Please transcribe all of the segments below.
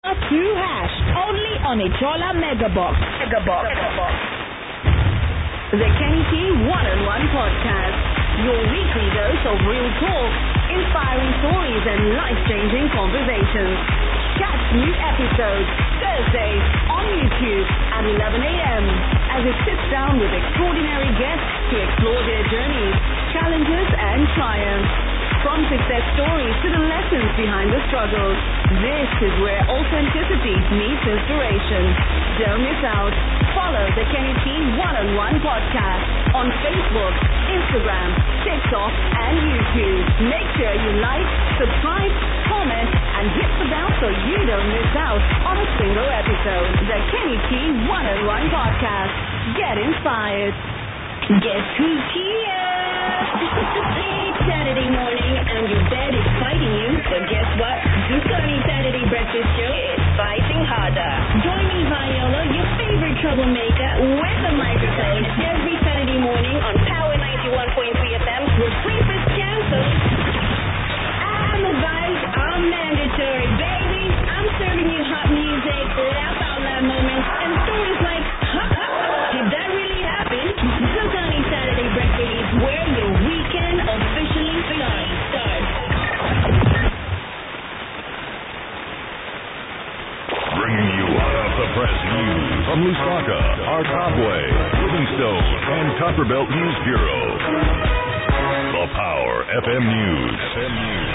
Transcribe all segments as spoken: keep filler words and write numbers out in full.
Through Hash, only on Ichola Megabox. Megabox. Megabox. The Kenny T One-on-One Podcast. Your weekly dose of real talk, inspiring stories and life-changing conversations. Catch new episodes Thursdays on YouTube at eleven a.m. as it sits down with extraordinary guests to explore their journeys, challenges and triumphs. From success stories to the lessons behind the struggles, this is where authenticity meets inspiration. Don't miss out. Follow the Kenny T One-on-One Podcast on Facebook, Instagram, TikTok, and YouTube. Make sure you like, subscribe, comment, and hit the bell so you don't miss out on a single episode. The Kenny T One-on-One Podcast. Get inspired. Guess who's here? It's Saturday morning and your bed is fighting you, but guess what? Ducani Saturday Breakfast Show is fighting harder. Join me, Viola, your favorite troublemaker, with a microphone every Saturday morning on Power ninety-one point three F M with breakfast cancelled. And the vibes are mandatory, baby. I'm serving you hot music, laugh out loud moments, and stories like, ha ha, did that really happen? Ducani Saturday Breakfast is where your weekend officially starts. starts. Bringing you hot off the press news from Lusaka, Arkabwe, Livingstone, and Copperbelt News Bureau. The Power F M News. F M News.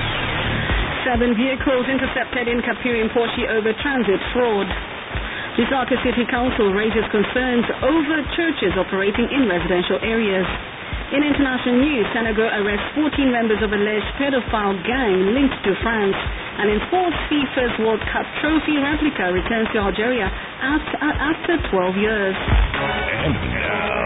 Seven vehicles intercepted in Kapiri Mposhi over transit fraud. Lusaka City Council raises concerns over churches operating in residential areas. In international news, Senegal arrests fourteen members of alleged pedophile gang linked to France. And in sports, FIFA's World Cup trophy replica returns to Algeria after, after twelve years. And now,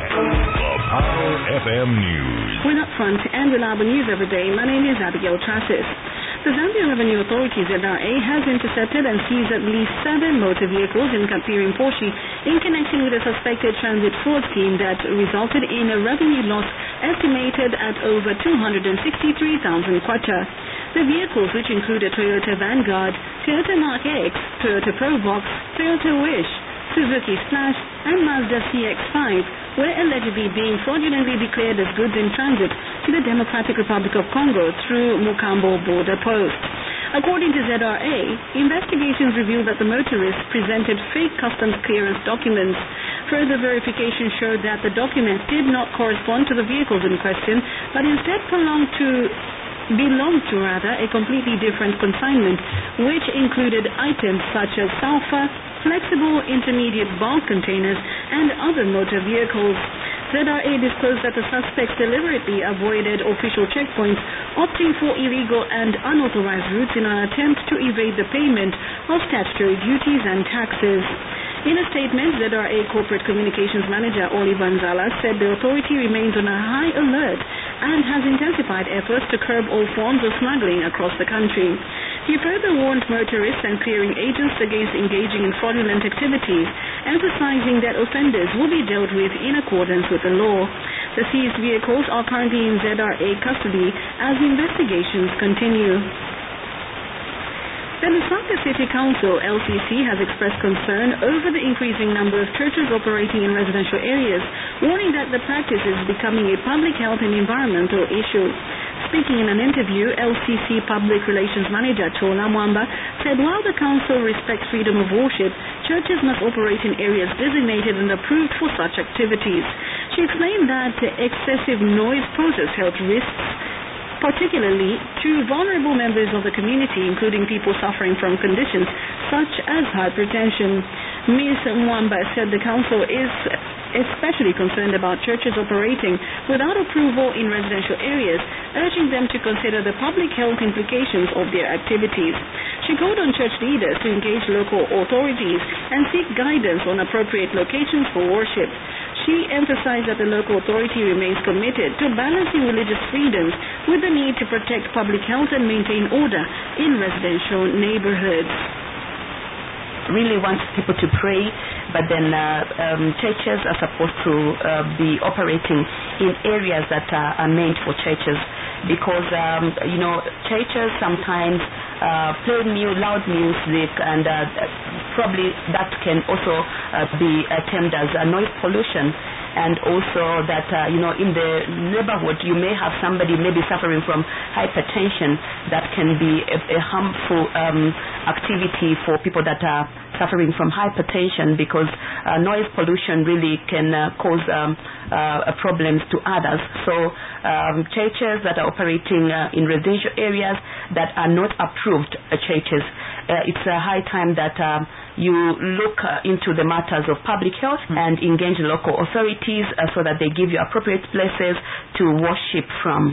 the Power F M News. With upfront and reliable news every day, my name is Abigail Trassis. The Zambia Revenue Authority, Z R A, has intercepted and seized at least seven motor vehicles in Kapiri Mposhi in connection with a suspected transit fraud scheme that resulted in a revenue loss estimated at over two hundred sixty-three thousand kwacha. The vehicles, which include a Toyota Vanguard, Toyota Mark X, Toyota Probox, Toyota Wish, Suzuki Splash, and Mazda C X five, were allegedly being fraudulently declared as goods in transit to the Democratic Republic of Congo through Mukambo border post. According to Z R A, investigations revealed that the motorists presented fake customs clearance documents. Further verification showed that the documents did not correspond to the vehicles in question, but instead belonged to belonged to rather a completely different consignment, which included items such as sulfur, flexible intermediate bulk containers, and other motor vehicles. Z R A disclosed that the suspects deliberately avoided official checkpoints, opting for illegal and unauthorized routes in an attempt to evade the payment of statutory duties and taxes. In a statement, Z R A Corporate Communications Manager Oli Vanzala said the authority remains on a high alert and has intensified efforts to curb all forms of smuggling across the country. He further warned motorists and clearing agents against engaging in fraudulent activities, emphasizing that offenders will be dealt with in accordance with the law. The seized vehicles are currently in Z R A custody as investigations continue. The Lusaka City Council, L C C, has expressed concern over the increasing number of churches operating in residential areas, warning that the practice is becoming a public health and environmental issue. Speaking in an interview, L C C Public Relations Manager Tola Mwamba said while the council respects freedom of worship, churches must operate in areas designated and approved for such activities. She explained that excessive noise poses health risks, particularly to vulnerable members of the community, including people suffering from conditions such as hypertension. Miz Mwamba said the council is especially concerned about churches operating without approval in residential areas, urging them to consider the public health implications of their activities. She called on church leaders to engage local authorities and seek guidance on appropriate locations for worship. She emphasized that the local authority remains committed to balancing religious freedoms with the need to protect public health and maintain order in residential neighborhoods. Really wants people to pray, but then uh, um, churches are supposed to uh, be operating in areas that are, are meant for churches, because um, you know churches sometimes uh, play mu loud music, and uh, probably that can also uh, be uh, termed as uh, noise pollution. And also that, uh, you know, in the neighborhood, you may have somebody maybe suffering from hypertension. That can be a, a harmful um, activity for people that are suffering from hypertension, because uh, noise pollution really can uh, cause um, uh, problems to others. So um, churches that are operating uh, in residential areas that are not approved uh, churches, uh, it's a high time that uh, you look uh, into the matters of public health mm-hmm. and engage local authorities uh, so that they give you appropriate places to worship from.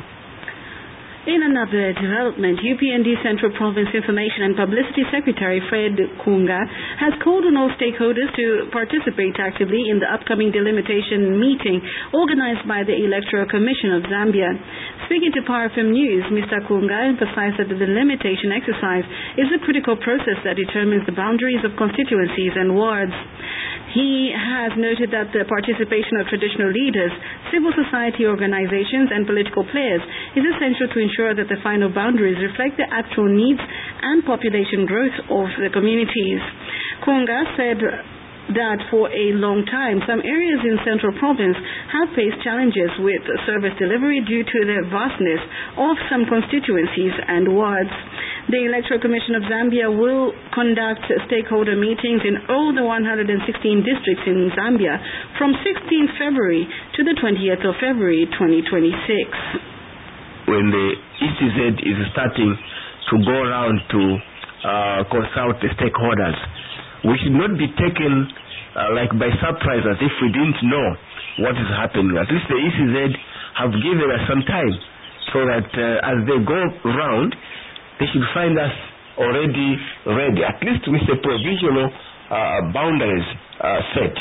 In another development, U P N D Central Province Information and Publicity Secretary Fred Kunga has called on all stakeholders to participate actively in the upcoming delimitation meeting organized by the Electoral Commission of Zambia. Speaking to Power F M News, Mister Kunga emphasized that the delimitation exercise is a critical process that determines the boundaries of constituencies and wards. He has noted that the participation of traditional leaders, civil society organizations and political players is essential to ensure that the final boundaries reflect the actual needs and population growth of the communities. Kunga said that for a long time, some areas in Central Province have faced challenges with service delivery due to the vastness of some constituencies and wards. The Electoral Commission of Zambia will conduct stakeholder meetings in all the one hundred sixteen districts in Zambia from sixteenth February to the twentieth of February twenty twenty-six. When the E C Z is starting to go around to uh, consult the stakeholders, we should not be taken uh, like by surprise as if we didn't know what is happening. At least the E C Z have given us some time so that uh, as they go around, they should find us already ready, at least with the provisional uh, boundaries uh, set.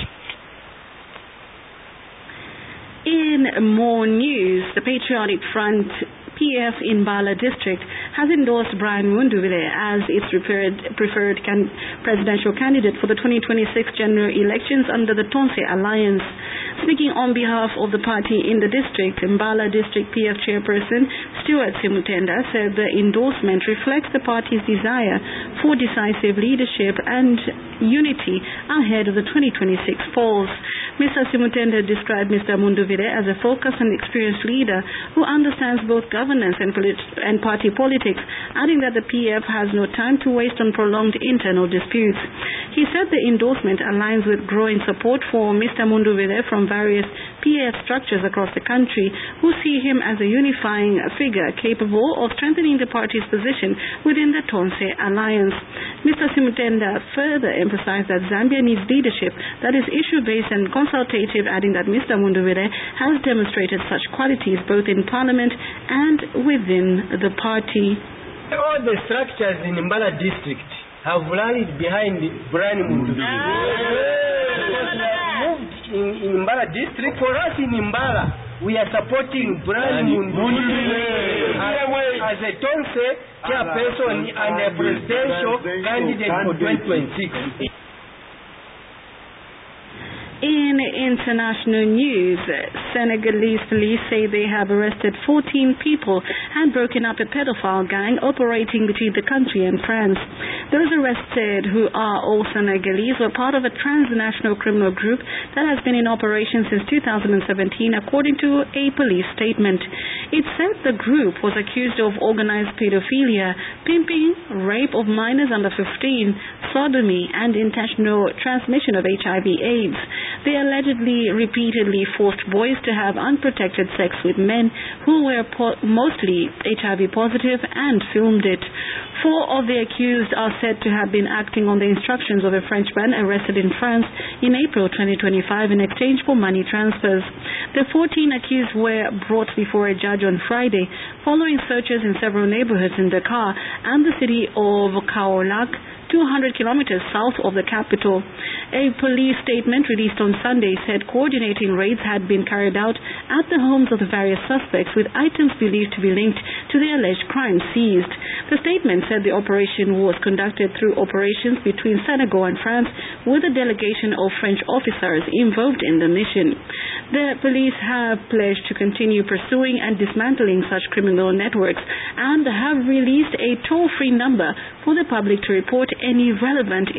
In more news, the Patriotic Front P F in Mbala district has endorsed Brian Munduvile as its preferred, preferred can, presidential candidate for the twenty twenty-six general elections under the Tonse Alliance. Speaking on behalf of the party in the district, Mbala District P F chairperson Stuart Simutenda said the endorsement reflects the party's desire for decisive leadership and unity ahead of the twenty twenty-six polls. Mister Simutenda described Mister Munduvile as a focused and experienced leader who understands both governance and, polit- and party politics, adding that the P F has no time to waste on prolonged internal disputes. He said the endorsement aligns with growing support for Mister Munduvile from various P F structures across the country who see him as a unifying figure capable of strengthening the party's position within the Tonse Alliance. Mister Simutenda further emphasized that Zambia needs leadership that is issue-based and consultative, adding that Mister Munduvile has demonstrated such qualities both in Parliament and within the party. All the structures in Mbala district have rallied behind Brian Munduvile. In, in Mbala district, for us in Mbala, we are supporting Brian Munduvile as, as a Tonse chairperson and a presidential candidate for twenty twenty-six. In international news, Senegalese police say they have arrested fourteen people and broken up a pedophile gang operating between the country and France. Those arrested, who are all Senegalese, were part of a transnational criminal group that has been in operation since two thousand seventeen, according to a police statement. It said the group was accused of organized pedophilia, pimping, rape of minors under fifteen, sodomy, and intentional transmission of H I V AIDS. They allegedly repeatedly forced boys to have unprotected sex with men who were po- mostly H I V positive and filmed it. Four of the accused are said to have been acting on the instructions of a Frenchman arrested in France in April twenty twenty-five in exchange for money transfers. The fourteen accused were brought before a judge on Friday following searches in several neighborhoods in Dakar and the city of Kaolack, two hundred kilometers south of the capital. A police statement released on Sunday said coordinating raids had been carried out at the homes of the various suspects with items believed to be linked to the alleged crimes seized. The statement said the operation was conducted through operations between Senegal and France with a delegation of French officers involved in the mission. The police have pledged to continue pursuing and dismantling such criminal networks and have released a toll-free number for the public to report any relevant